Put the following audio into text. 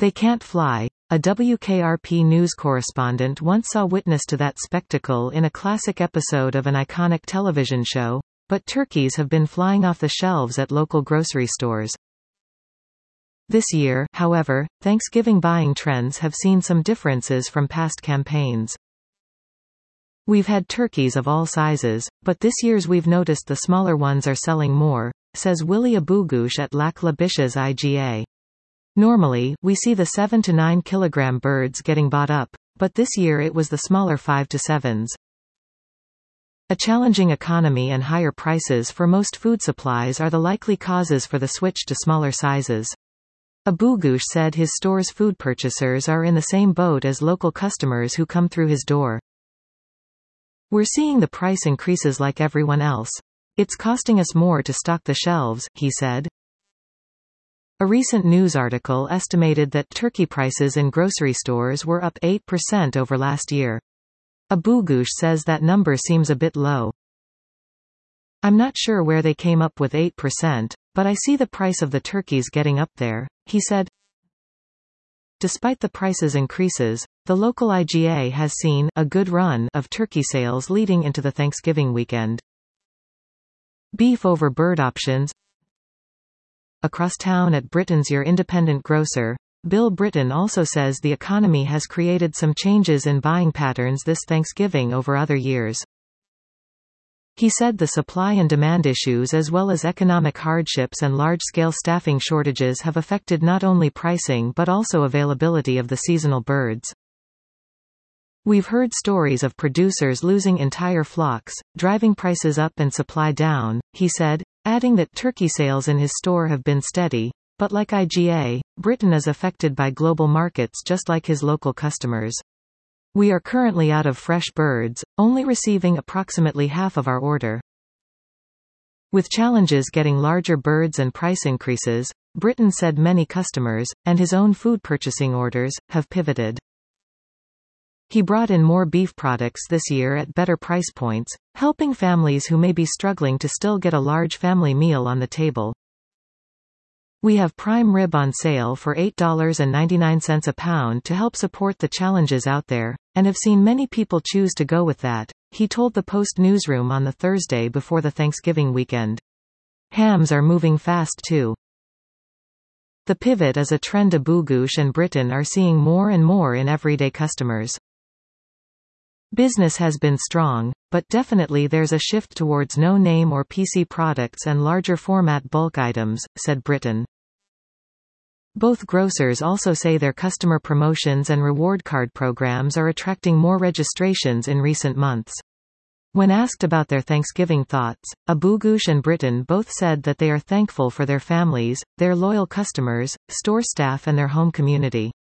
They can't fly. A WKRP news correspondent once saw witness to that spectacle in a classic episode of an iconic television show, but turkeys have been flying off the shelves at local grocery stores. This year, however, Thanksgiving buying trends have seen some differences from past campaigns. We've had turkeys of all sizes, but this year's we've noticed the smaller ones are selling more, says Willie Abugoush at Lac La Biche's IGA. Normally, we see the 7 to 9 kilogram birds getting bought up, but this year it was the smaller 5 to 7s. A challenging economy and higher prices for most food supplies are the likely causes for the switch to smaller sizes. Abugoush said his store's food purchasers are in the same boat as local customers who come through his door. We're seeing the price increases like everyone else. It's costing us more to stock the shelves, he said. A recent news article estimated that turkey prices in grocery stores were up 8% over last year. Abugoush says that number seems a bit low. I'm not sure where they came up with 8%, but I see the price of the turkeys getting up there, he said. Despite the prices increases, the local IGA has seen a good run of turkey sales leading into the Thanksgiving weekend. Beef over bird options. Across town at Britain's Your Independent Grocer, Bill Britton also says the economy has created some changes in buying patterns this Thanksgiving over other years. He said the supply and demand issues as well as economic hardships and large-scale staffing shortages have affected not only pricing but also availability of the seasonal birds. We've heard stories of producers losing entire flocks, driving prices up and supply down, he said, adding that turkey sales in his store have been steady, but like IGA, Britain is affected by global markets just like his local customers. We are currently out of fresh birds, only receiving approximately half of our order. With challenges getting larger birds and price increases, Britton said many customers, and his own food purchasing orders, have pivoted. He brought in more beef products this year at better price points, helping families who may be struggling to still get a large family meal on the table. We have prime rib on sale for $8.99 a pound to help support the challenges out there, and have seen many people choose to go with that, he told the Post newsroom on the Thursday before the Thanksgiving weekend. Hams are moving fast too. The pivot is a trend Abugoush and Britton are seeing more and more in everyday customers. Business has been strong, but definitely there's a shift towards no-name or PC products and larger format bulk items, said Britton. Both grocers also say their customer promotions and reward card programs are attracting more registrations in recent months. When asked about their Thanksgiving thoughts, Abugoush and Britton both said that they are thankful for their families, their loyal customers, store staff and their home community.